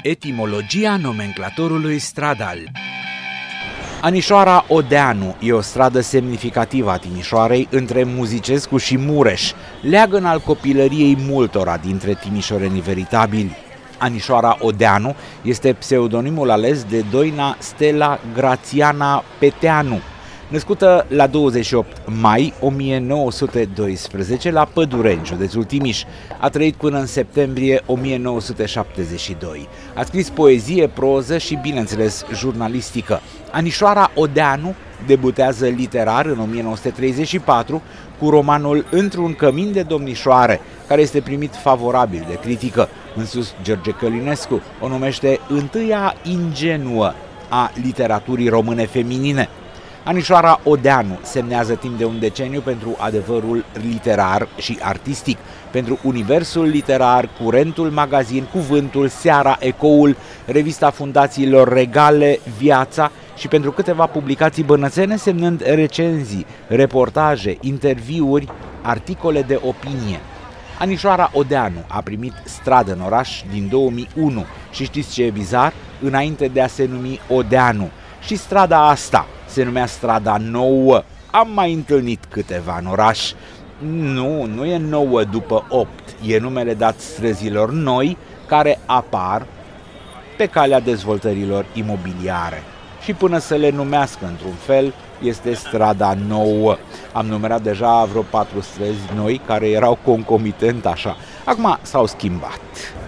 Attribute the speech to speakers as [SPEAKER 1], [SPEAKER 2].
[SPEAKER 1] Etimologia nomenclatorului stradal. Anișoara Odeanu e o stradă semnificativă a Timișoarei între Muzicescu și Mureș, leagăn al copilăriei multora dintre timișorenii veritabili. Anișoara Odeanu este pseudonimul ales de doina Stella Grațiana Peteanu, născută la 28 mai 1912 la Pădureni, județul Timiș. A trăit până în septembrie 1972. A scris poezie, proză și, bineînțeles, jurnalistică. Anișoara Odeanu debutează literar în 1934 cu romanul Într-un cămin de domnișoare, care este primit favorabil de critică. Însuși George Călinescu o numește întâia ingenuă a literaturii române feminine. Anișoara Odeanu semnează timp de un deceniu pentru adevărul literar și artistic, pentru Universul Literar, Curentul Magazin, Cuvântul, Seara, Ecoul, revista fundațiilor Regale, Viața și pentru câteva publicații bănățene, semnând recenzii, reportaje, interviuri, articole de opinie. Anișoara Odeanu a primit stradă în oraș din 2001 și știți ce e bizar? Înainte de a se numi Odeanu. Și strada asta se numea Strada Nouă. Am mai întâlnit câteva în oraș. Nu e nouă după 8, e numele dat străzilor noi care apar pe calea dezvoltărilor imobiliare. Și până să le numească într-un fel, este Strada Nouă. Am numerat deja vreo 4 străzi noi care erau concomitent așa. Acum s-au schimbat.